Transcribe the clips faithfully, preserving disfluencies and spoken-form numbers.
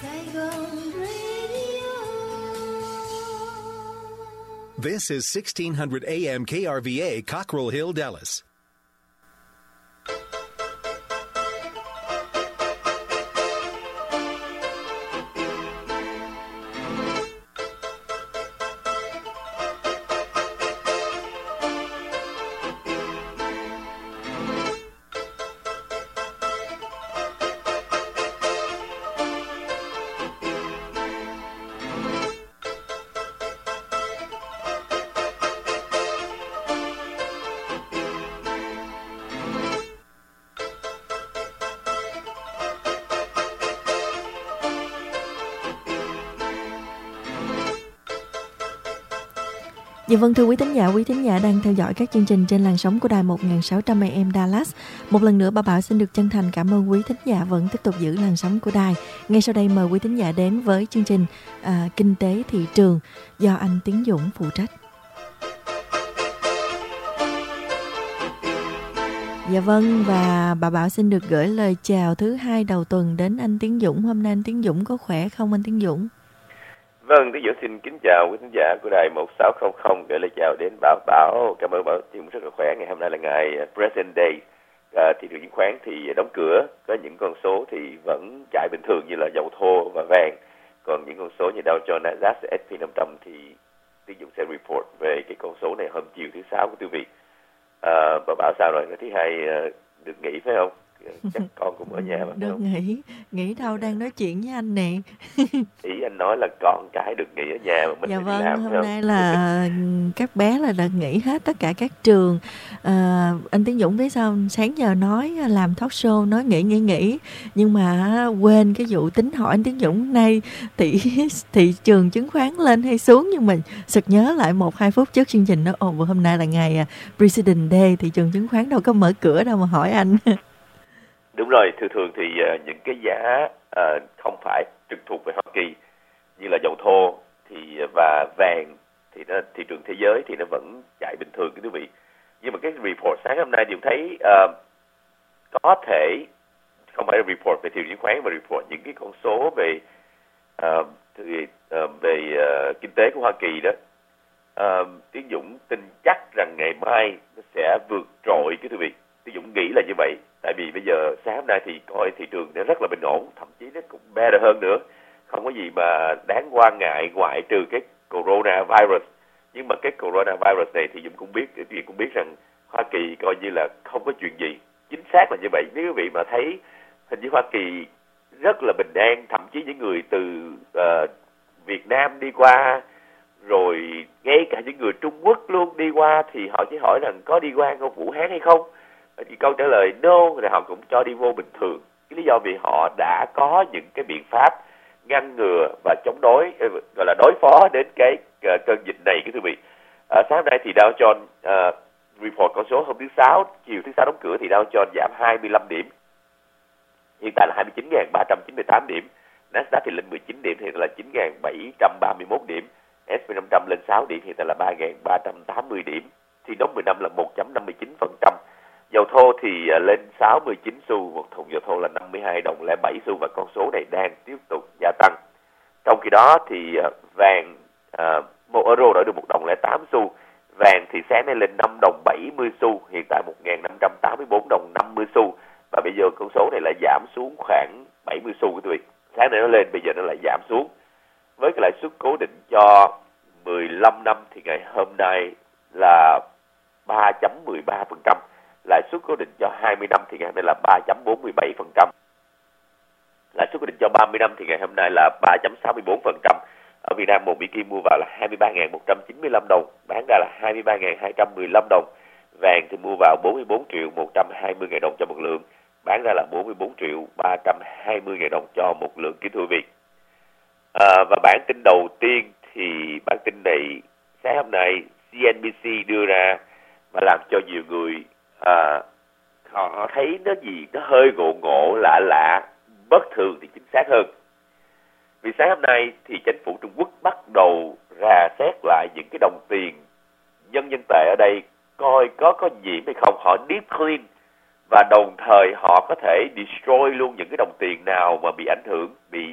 This is sixteen hundred A M K R V A, Cockrell Hill, Dallas. Dạ vâng, thưa quý thính giả, quý thính giả đang theo dõi các chương trình trên làn sóng của đài một nghìn sáu trăm A M Dallas. Một lần nữa, bà Bảo xin được chân thành cảm ơn quý thính giả vẫn tiếp tục giữ làn sóng của đài. Ngay sau đây mời quý thính giả đến với chương trình à, Kinh tế thị trường do anh Tiến Dũng phụ trách. Dạ vâng, và bà Bảo xin được gửi lời chào thứ hai đầu tuần đến anh Tiến Dũng. Hôm nay anh Tiến Dũng có khỏe không anh Tiến Dũng? Vâng, Tiến Dũng xin kính chào quý khán giả của đài một sáu không không, gửi lời chào đến Bảo Bảo. Cảm ơn Bảo Tiến rất là khỏe. Ngày hôm nay là ngày Present Day. À, thị trường chứng khoán thì đóng cửa, có những con số thì vẫn chạy bình thường như là dầu thô và vàng. Còn những con số như Dow Jones, Nasdaq, ét pê năm trăm thì Tiến Dũng sẽ report về cái con số này hôm chiều thứ sáu của quý vị. À, Bảo Bảo sao rồi? Thứ hai được nghỉ phải không? Chắc con cũng ở nhà mà. Được nghỉ, nghỉ đâu, đang nói chuyện với anh nè. Ý anh nói là con cái được nghỉ ở nhà mà mình dạ phải vâng, đi làm. Hôm nay là các bé là được nghỉ hết, tất cả các trường. À, anh Tiến Dũng biết sao, sáng giờ nói làm talk show nói nghỉ nghỉ nghỉ, nhưng mà quên cái vụ tính hỏi anh Tiến Dũng nay thị thị trường chứng khoán lên hay xuống, nhưng mình sực nhớ lại một hai phút trước chương trình đó, ồ bữa hôm nay là ngày President Day, thị trường chứng khoán đâu có mở cửa đâu mà hỏi anh. Đúng rồi, thường thường thì uh, những cái giá uh, không phải trực thuộc về Hoa Kỳ như là dầu thô thì và vàng thì nó, thị trường thế giới thì nó vẫn chạy bình thường quý vị. Nhưng mà cái report sáng hôm nay thì tôi thấy uh, có thể không phải là report về thị trường chứng khoán mà report những cái con số về uh, thì, uh, về uh, kinh tế của Hoa Kỳ đó. Uh, Tiến Dũng tin chắc rằng ngày mai nó sẽ vượt trội cái quý vị. Tiến Dũng nghĩ là như vậy. Tại vì bây giờ sáng hôm nay thì coi thị trường nó rất là bình ổn, thậm chí nó cũng better hơn nữa. Không có gì mà đáng quan ngại ngoại trừ cái coronavirus. Nhưng mà cái coronavirus này thì Dũng cũng biết, quý vị cũng biết rằng Hoa Kỳ coi như là không có chuyện gì. Chính xác là như vậy. Nếu quý vị mà thấy hình như Hoa Kỳ rất là bình an, thậm chí những người từ uh, Việt Nam đi qua, rồi ngay cả những người Trung Quốc luôn đi qua thì họ chỉ hỏi rằng có đi qua Ngô Vũ Hán hay không. Thì câu trả lời no, thì họ cũng cho đi vô bình thường. Cái lý do vì họ đã có những cái biện pháp ngăn ngừa và chống đối, gọi là đối phó đến cái uh, cơn dịch này cái thưa vị. Uh, sáng nay thì Dow Jones uh, report con số hôm thứ sáu, chiều thứ sáu đóng cửa thì Dow Jones giảm hai mươi lăm điểm, hiện tại là hai mươi chín nghìn ba trăm chín mươi tám điểm. Nasdaq thì lên mười chín điểm, hiện tại là chín nghìn bảy trăm ba mươi mốt điểm. ét pê năm trăm lên sáu điểm, hiện tại là ba nghìn ba trăm tám mươi điểm. Thì đóng mười năm là một phẩy năm mươi chín phần trăm. Dầu thô thì lên sáu mươi chín xu, một thùng dầu thô là năm mươi hai đồng lẻ bảy xu và con số này đang tiếp tục gia tăng. Trong khi đó thì vàng uh, một euro đổi được một đồng lẻ tám xu. Vàng thì sáng nay lên năm đồng bảy mươi xu, hiện tại một nghìn năm trăm tám mươi bốn đồng năm mươi xu. Và bây giờ con số này lại giảm xuống khoảng bảy mươi xu quý vị. Sáng nay nó lên, bây giờ nó lại giảm xuống. Với cái lãi suất cố định cho mười lăm năm thì ngày hôm nay là ba phẩy mười ba phần trăm. Lãi suất cố định cho hai mươi năm thì ngày hôm nay là ba phẩy bốn mươi bảy phần trăm. Lãi suất cố định cho ba mươi năm thì ngày hôm nay là ba phẩy sáu mươi bốn phần trăm. Ở Việt Nam một Mỹ Kim mua vào là hai mươi ba nghìn một trăm chín mươi lăm đồng, bán ra là hai mươi ba nghìn hai trăm mười lăm đồng. Vàng thì mua vào bốn mươi bốn triệu một trăm hai mươi nghìn đồng cho một lượng, bán ra là bốn mươi bốn triệu ba trăm hai mươi nghìn đồng cho một lượng kính thưa quý vị. À, và bản tin đầu tiên thì bản tin này sáng hôm nay xê en bê xê đưa ra và làm cho nhiều người à, họ thấy nó gì nó hơi ngộ ngộ lạ lạ, bất thường thì chính xác hơn. Vì sáng hôm nay thì chính phủ Trung Quốc bắt đầu rà xét lại những cái đồng tiền nhân dân tệ ở đây, coi có có nhiễm hay không, họ deep clean và đồng thời họ có thể destroy luôn những cái đồng tiền nào mà bị ảnh hưởng, bị dính cái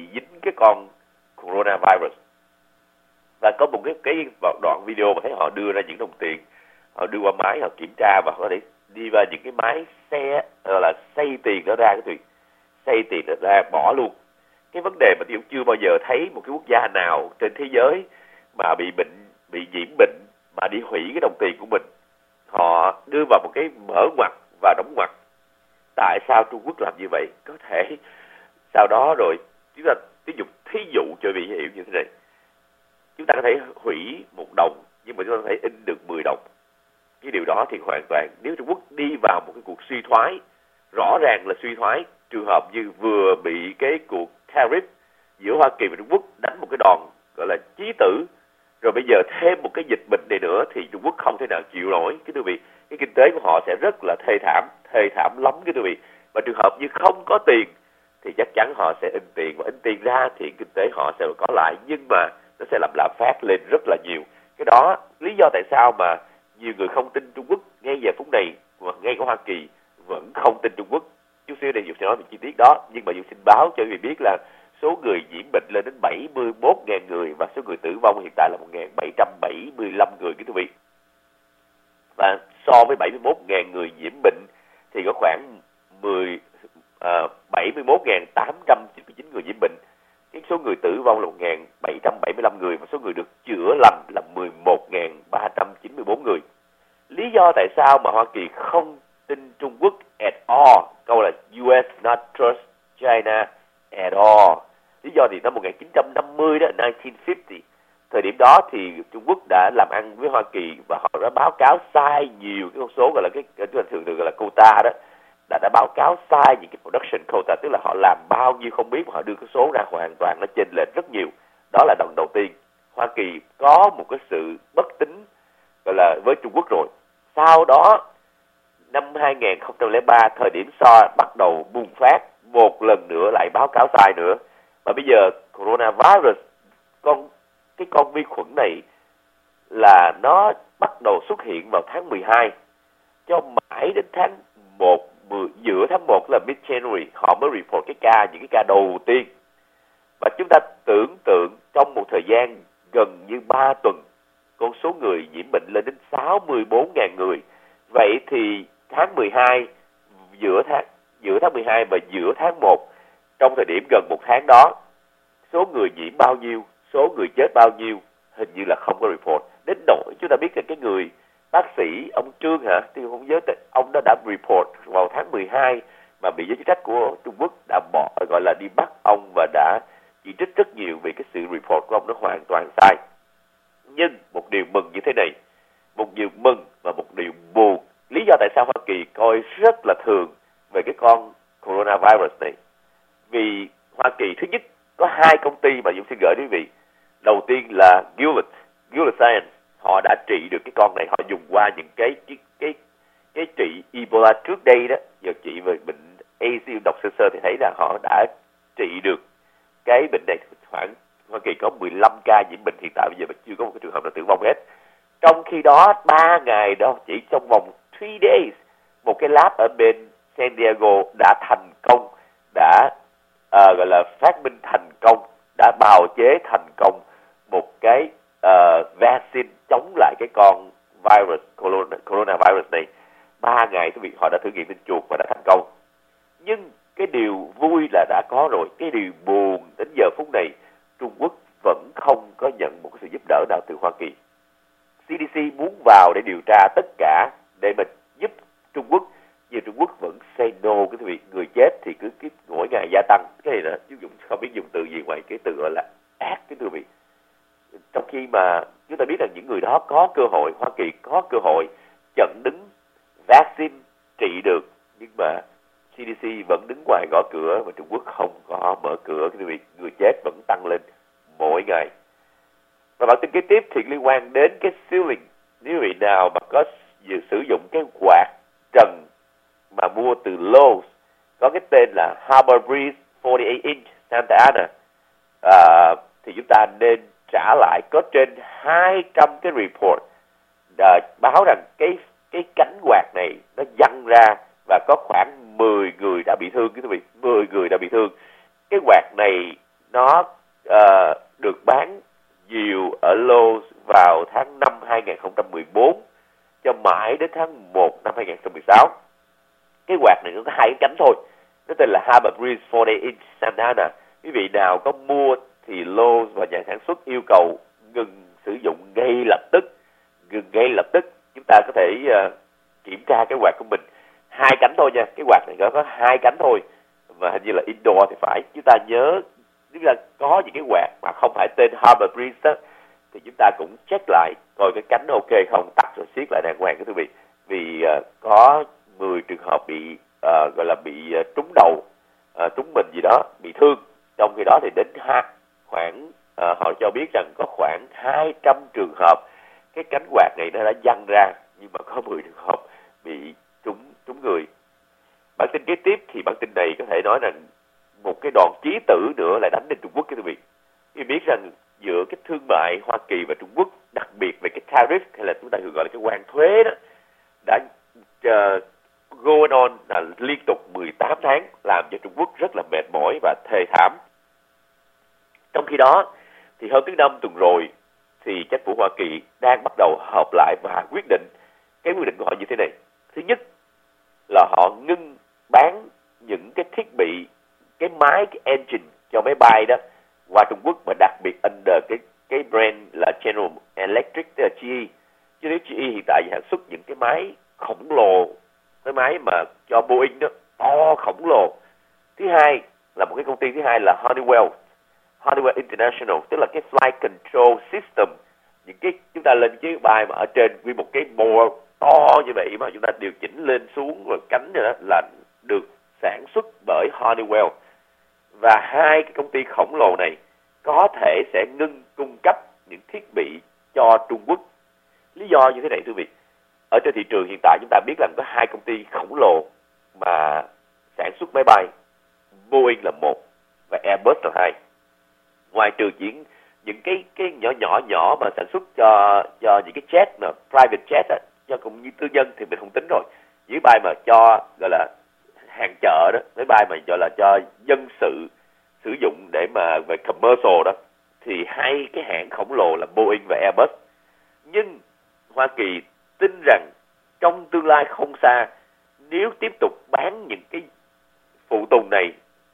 cái con coronavirus. Và có một cái cái đoạn video mà thấy họ đưa ra những đồng tiền, họ đưa qua máy, họ kiểm tra và họ có thể đi vào những cái máy xe gọi là xay tiền đó ra, cái chuyện xay tiền đó ra bỏ luôn. Cái vấn đề mà tôi chưa bao giờ thấy một cái quốc gia nào trên thế giới mà bị bệnh, bị nhiễm bệnh mà đi hủy cái đồng tiền của mình. Họ đưa vào một cái mở ngoặt và đóng ngoặt. Tại sao Trung Quốc làm như vậy? Có thể sau đó rồi chúng ta ví dụ thí dụ cho vị hiểu như thế này. Chúng ta có thể hủy một đồng nhưng mà chúng ta có thể in được mười đồng. Cái điều đó thì hoàn toàn, nếu Trung Quốc đi vào một cái cuộc suy thoái, rõ ràng là suy thoái, trường hợp như vừa bị cái cuộc tariff giữa Hoa Kỳ và Trung Quốc đánh một cái đòn gọi là chí tử, rồi bây giờ thêm một cái dịch bệnh này nữa thì Trung Quốc không thể nào chịu nổi. Cái thưa vị, cái kinh tế của họ sẽ rất là thê thảm, thê thảm lắm cái thưa vị. Và trường hợp như không có tiền thì chắc chắn họ sẽ in tiền, và in tiền ra thì kinh tế họ sẽ có lại, nhưng mà nó sẽ làm lạm phát lên rất là nhiều. Cái đó lý do tại sao mà nhiều người không tin Trung Quốc ngay giờ phút này, và ngay cả Hoa Kỳ vẫn không tin Trung Quốc. Chút xíu đây Dũng sẽ nói về chi tiết đó, nhưng mà Dũng xin báo cho quý vị biết là số người nhiễm bệnh lên đến bảy mươi mốt nghìn người và số người tử vong hiện tại là một nghìn bảy trăm bảy mươi lăm người quý vị. Và so với bảy mươi mốt nghìn người nhiễm bệnh thì có khoảng mười, à, bảy mươi mốt nghìn tám trăm chín mươi chín người nhiễm bệnh. Cái số người tử vong là một nghìn bảy trăm bảy mươi lăm người và số người được chữa lành là mười một nghìn ba trăm chín mươi bốn người. Lý do tại sao mà Hoa Kỳ không tin Trung Quốc at all, câu là u ét not trust China at all. Lý do thì năm một nghìn chín trăm năm mươi đó, nineteen fifty, thời điểm đó thì Trung Quốc đã làm ăn với Hoa Kỳ và họ đã báo cáo sai nhiều cái con số gọi là cái thường thường gọi là quota đó, đã đã báo cáo sai những cái production quota, tức là họ làm bao nhiêu không biết mà họ đưa cái số ra hoàn toàn nó chênh lệch rất nhiều. Đó là lần đầu tiên Hoa Kỳ có một cái sự bất tín gọi là với Trung Quốc rồi. Sau đó năm hai nghìn không trăm lẻ ba, thời điểm SARS bắt đầu bùng phát, một lần nữa lại báo cáo sai nữa. Và bây giờ coronavirus, con cái con vi khuẩn này là nó bắt đầu xuất hiện vào tháng mười hai, cho mãi đến tháng một, giữa tháng một là mid-January họ mới report cái ca, những cái ca đầu tiên. Và chúng ta tưởng tượng trong một thời gian gần như ba tuần, con số người nhiễm bệnh lên đến sáu mươi bốn nghìn người. Vậy thì tháng mười hai, giữa tháng giữa tháng mười hai và giữa tháng một, trong thời điểm gần một tháng đó, số người nhiễm bao nhiêu, số người chết bao nhiêu, hình như là không có report. Đến nỗi chúng ta biết là cái người bác sĩ ông Trương hả, tôi không nhớ, ông đó đã report vào tháng mười hai mà bị giới chức trách của Trung Quốc đã bỏ, gọi là đi bắt ông và đã chỉ trích rất nhiều vì cái sự report của ông nó hoàn toàn sai. Nhưng một điều mừng như thế này, một điều mừng và một điều buồn. Lý do tại sao Hoa Kỳ coi rất là thường về cái con coronavirus này? Vì Hoa Kỳ thứ nhất có hai công ty mà Dũng xin gửi đến quý vị. Đầu tiên là Gilead, Gilead Science, họ đã trị được cái con này, họ dùng qua những cái cái cái, cái trị Ebola trước đây đó, giờ trị về bệnh a xê, đọc sơ sơ thì thấy là họ đã trị được cái bệnh này. Khoảng Hoa Kỳ có mười lăm ca nhiễm bệnh hiện tại bây giờ mà chưa có một cái trường hợp nào tử vong hết. Trong khi đó ba ngày đó, chỉ trong vòng ba days, một cái lab ở bên San Diego đã thành công, đã uh, gọi là phát minh thành công, đã bào chế thành công một cái uh, vaccine chống lại cái con virus corona, coronavirus này. Ba ngày quý vị, họ đã thử nghiệm trên chuột và đã thành công. Nhưng cái điều vui là đã có rồi, cái điều buồn đến giờ phút này Trung Quốc vẫn không có nhận một cái sự giúp đỡ nào từ Hoa Kỳ. xê đê xê muốn vào để điều tra tất cả để mà giúp Trung Quốc, nhưng Trung Quốc vẫn say no. Cái việc người chết thì cứ, cứ mỗi ngày gia tăng. Cái này là chứ dùng không biết dùng từ gì ngoài cái từ gọi là ác, cái từ vị. Trong khi mà chúng ta biết là những người đó có cơ hội, Hoa Kỳ có cơ hội chặn đứng vaccine trị được, nhưng mà xê đê xê vẫn đứng ngoài gõ cửa và Trung Quốc không có mở cửa. Cái việc người chết vẫn tăng lên mỗi ngày. Và bản tin kế tiếp thì liên quan đến cái ceiling. Nếu vị nào mà có sử dụng cái quạt trần mà mua từ Lowe's có cái tên là Harbor Breeze bốn mươi tám inch Santa Ana, à, thì chúng ta nên trả lại. Có trên hai trăm cái report à, báo rằng cái cái cánh quạt này nó văng ra và có khoảng mười người đã bị thương. Cái quý vị, mười người đã bị thương. Cái quạt này nó uh, được bán nhiều ở Lowe's vào tháng năm hai không một bốn cho mãi đến tháng một năm hai không một sáu. Cái quạt này nó có hai cái cánh thôi, nó tên là Harbor Breeze bốn mươi inch Santana. Quý vị nào có mua thì Lowe's và nhà sản xuất yêu cầu ngừng sử dụng ngay lập tức, ngừng ngay lập tức. Chúng ta có thể uh, kiểm tra cái quạt của mình, hai cánh thôi nha, cái quạt này có, có hai cánh thôi, và hình như là indoor thì phải. Chúng ta nhớ nếu là có những cái quạt mà không phải tên Harbor Breeze đó, thì chúng ta cũng check lại coi cái cánh ok không, tắt rồi siết lại đàng hoàng cái quý vị. Vì uh, có mười trường hợp bị uh, gọi là bị uh, trúng đầu, uh, trúng mình gì đó, bị thương. Trong khi đó thì đến ha, khoảng uh, họ cho biết rằng có khoảng hai trăm trường hợp cái cánh quạt này nó đã văng ra, nhưng mà có mười trường hợp bị trúng trúng người. Bản tin kế tiếp thì bản tin này có thể nói rằng một cái đòn chí tử nữa lại đánh lên Trung Quốc cái quý vị. Quý vị biết rằng giữa cái thương mại Hoa Kỳ và Trung Quốc, đặc biệt về cái tariff hay là chúng ta thường gọi là cái quan thuế đó, đã uh, going on là liên tục mười tám tháng, làm cho Trung Quốc rất là mệt mỏi và thê thảm. Trong khi đó thì hôm thứ Năm tuần rồi thì chính phủ Hoa Kỳ đang bắt đầu họp lại và quyết định. Cái quyết định của họ như thế này: thứ nhất là họ ngưng bán những cái thiết bị, cái máy, cái engine cho máy bay đó qua Trung Quốc, và đặc biệt under cái cái brand là General Electric, tức là giê e. Chứ nếu giê e hiện tại sản xuất những cái máy khổng lồ, cái máy mà cho Boeing đó, to khổng lồ. Thứ hai là một cái công ty thứ hai là Honeywell, Honeywell International, tức là cái flight control system. Những cái chúng ta lên chiếc bay mà ở trên nguyên một cái bồ to như vậy mà chúng ta điều chỉnh lên xuống rồi cánh rồi đó, là được sản xuất bởi Honeywell. Và hai cái công ty khổng lồ này có thể sẽ ngưng cung cấp những thiết bị cho Trung Quốc. Lý do như thế này thưa quý vị. Ở trên thị trường hiện tại chúng ta biết rằng có hai công ty khổng lồ mà sản xuất máy bay, Boeing là một và Airbus là hai. Ngoài trừ những những cái cái nhỏ nhỏ nhỏ mà sản xuất cho cho những cái jet mà private jet á, cho cũng như tư nhân thì mình không tính rồi. Những máy bay mà cho gọi là hàng chợ đó, máy bay mà gọi là cho dân sự sử dụng để mà về commercial đó, thì hai cái hãng khổng lồ là Boeing và Airbus. Nhưng Hoa Kỳ tin rằng trong tương lai không xa, nếu tiếp tục bán những cái phụ tùng này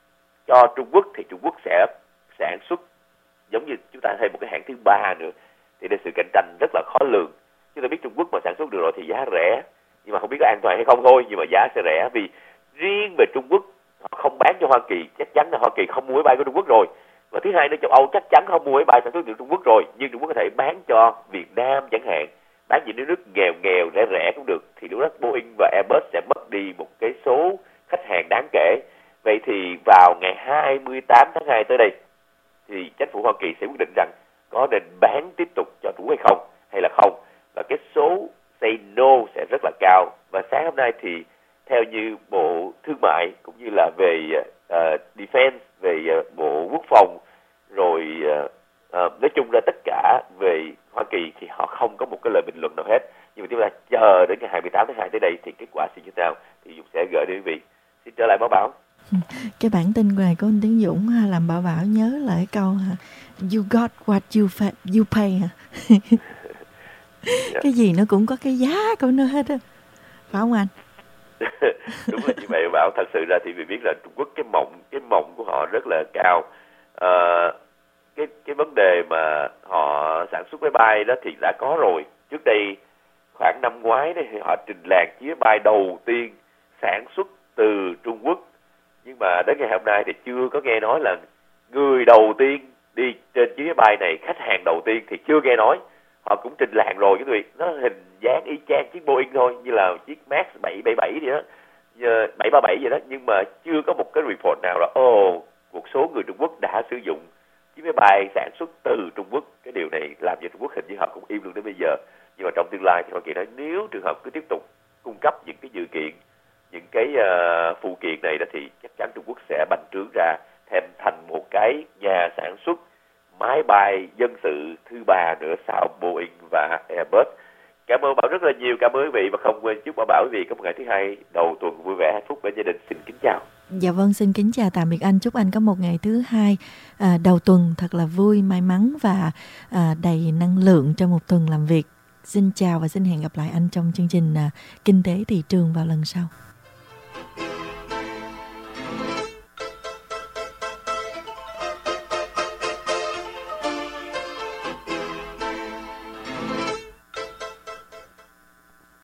cho Trung Quốc thì Trung Quốc sẽ sản xuất giống như chúng ta thêm một cái hãng thứ ba nữa, thì nên sự cạnh tranh rất là khó lường. Chúng ta biết Trung Quốc mà sản xuất được rồi thì giá rẻ, nhưng mà không biết có an toàn hay không thôi, nhưng mà giá sẽ rẻ. Vì riêng về Trung Quốc họ không bán cho Hoa Kỳ, chắc chắn là Hoa Kỳ không mua máy bay của Trung Quốc rồi. Và thứ hai nữa, châu Âu chắc chắn không mua máy bay sản xuất từ Trung Quốc rồi, nhưng Trung Quốc có thể bán cho Việt Nam chẳng hạn, bán những nước nghèo nghèo rẻ rẻ cũng được. Thì lúc đó Boeing và Airbus sẽ mất đi một cái số khách hàng đáng kể. Vậy thì vào ngày hai mươi tám tháng hai tới đây thì chính phủ Hoa Kỳ sẽ quyết định rằng có nên bán tiếp tục cho Trung Quốc hay không, hay là không. Và cái số say no sẽ rất là cao. Và sáng hôm nay thì theo như Bộ Thương mại cũng như là về uh, Defense, về uh, Bộ Quốc phòng, rồi uh, uh, nói chung ra tất cả về Hoa Kỳ thì họ không có một cái lời bình luận nào hết. Nhưng mà chúng ta chờ đến ngày hai mươi tám tháng hai tới đây thì kết quả sẽ như thế nào thì Dũng sẽ gửi đến quý vị. Xin trở lại báo báo. Cái bản tin này của anh Tiến Dũng làm Bảo Bảo nhớ lại cái câu hả? You got what you pay, you pay hả? Cái gì nó cũng có cái giá của nó hết á, phải không anh? Đúng là như vậy Bảo. Thật sự ra thì mình biết là Trung Quốc cái mộng cái mộng của họ rất là cao. À, cái cái vấn đề mà họ sản xuất máy bay đó thì đã có rồi. Trước đây khoảng năm ngoái đấy họ trình làng chiếc máy bay đầu tiên sản xuất từ Trung Quốc. Nhưng mà đến ngày hôm nay thì chưa có nghe nói là người đầu tiên đi trên chiếc máy bay này, khách hàng đầu tiên thì chưa nghe nói. Họ cũng trình làng rồi cái việc nó hình dáng y chang chiếc Boeing thôi, như là chiếc Max bảy bảy bảy gì đó, bảy ba bảy gì đó, nhưng mà chưa có một cái report nào là ồ oh, một số người Trung Quốc đã sử dụng chiếc máy bay sản xuất từ Trung Quốc. Cái điều này làm cho Trung Quốc hình như họ cũng im luôn đến bây giờ. Nhưng mà trong tương lai thì Hoa Kỳ nói nếu trường hợp cứ tiếp tục cung cấp những cái dự kiện, những cái uh, phụ kiện này đó thì chắc chắn Trung Quốc sẽ bành trướng ra thêm thành một cái nhà sản xuất máy bay dân sự thứ ba nữa sau Boeing và Airbus. Cảm ơn Bảo rất là nhiều, cảm ơn quý vị và không quên chúc Bảo Bảo quý vị có một ngày thứ hai đầu tuần vui vẻ hạnh phúc bên gia đình. Xin kính chào. Dạ vâng, xin kính chào tạm biệt anh. Chúc anh có một ngày thứ hai à, đầu tuần thật là vui, may mắn và à, đầy năng lượng trong một tuần làm việc. Xin chào và xin hẹn gặp lại anh trong chương trình à, Kinh tế thị trường vào lần sau.